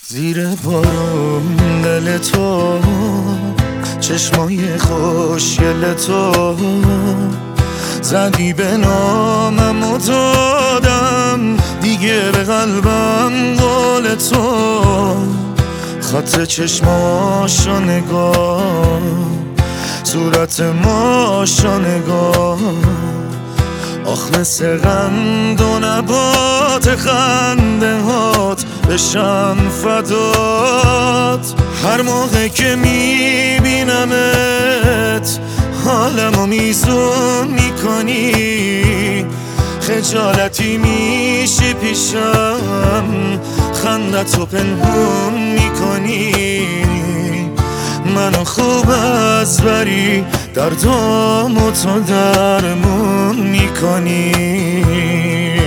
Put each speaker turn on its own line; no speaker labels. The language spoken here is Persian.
زیر بارون دل تو، چشمای خوشگل تو، زدی به نامم و دادم دیگه به قلبم قول تو. خط چشماشو نگاه، صورت ماشو نگاه، آخ مثل قند و نبات خنده هات بشم فدات. هر موقع که میبینمت حالمو میزون میکنی، خجالتی میشی پیشم خندتو پنهون میکنی. منو خوب از بری دردامو تو درمون میکنی.